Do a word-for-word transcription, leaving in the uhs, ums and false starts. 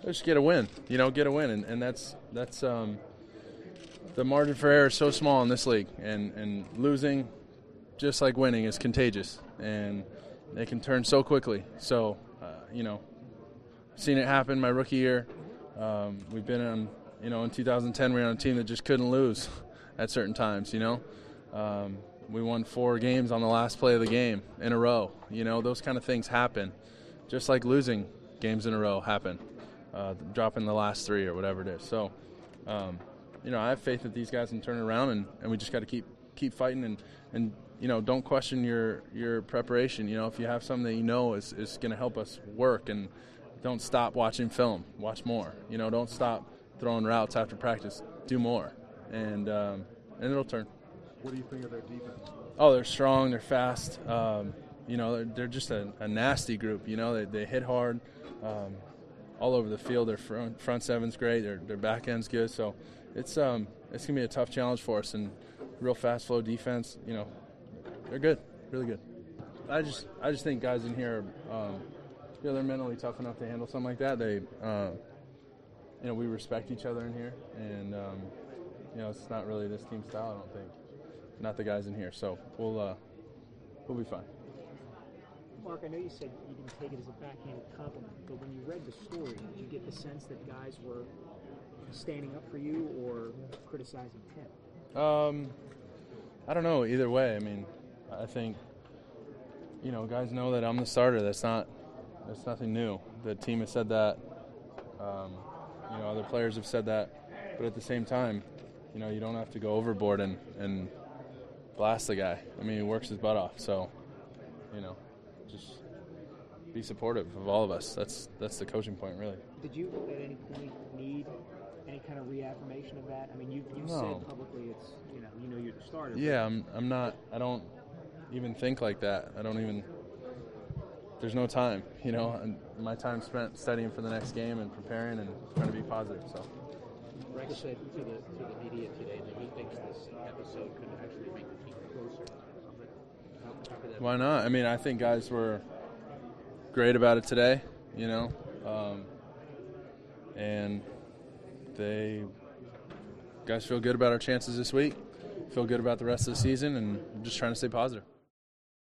Just get a win, you know, get a win, and, and that's that's um, the margin for error is so small in this league, and, and losing, just like winning, is contagious, and they can turn so quickly. So, uh, you know, seen it happen my rookie year. Um, we've been on, you know, in two thousand ten we were on a team that just couldn't lose at certain times. You know, um, we won four games on the last play of the game in a row. You know, those kind of things happen, just like losing games in a row happen. Uh, dropping the last three or whatever it is. So, um, you know, I have faith that these guys can turn it around, and, and we just got to keep keep fighting and, and, you know, don't question your, your preparation. You know, if you have something that you know is, is going to help us work, and don't stop watching film. Watch more. You know, don't stop throwing routes after practice. Do more, and um, and it'll turn. What do you think of their defense? Oh, they're strong. They're fast. Um, you know, they're, they're just a, a nasty group. You know, they, they hit hard. Um, all over the field. Their front, front seven's great. Their their back end's good. So it's um it's gonna be a tough challenge for us. And real fast flow defense. You know, they're good, really good. I just I just think guys in here, um, you know, they're mentally tough enough to handle something like that. They, uh, you know, we respect each other in here, and um, you know, it's not really this team style. I don't think, not the guys in here. So we'll uh, we'll be fine. Mark, I know you said you didn't take it as a backhanded compliment, but when you read the story, did you get the sense that guys were standing up for you or criticizing him? Um, I don't know. Either way, I mean, I think, you know, guys know that I'm the starter. That's not, that's nothing new. The team has said that. Um, you know, other players have said that. But at the same time, you know, you don't have to go overboard and, and blast the guy. I mean, he works his butt off. So, you know, just be supportive of all of us. That's that's the coaching point, really. Did you at any point need any kind of reaffirmation of that? I mean, you you no. said publicly it's, you know, you know you're the starter. Yeah, I'm I'm not. I don't even think like that. I don't even. There's no time, you know. And my time spent studying for the next game and preparing and trying to be positive. So. Rex said to the to the media today that he thinks this episode could actually make the team closer. Why not? I mean, I think guys were great about it today, you know, um, and they guys feel good about our chances this week, feel good about the rest of the season, and just trying to stay positive.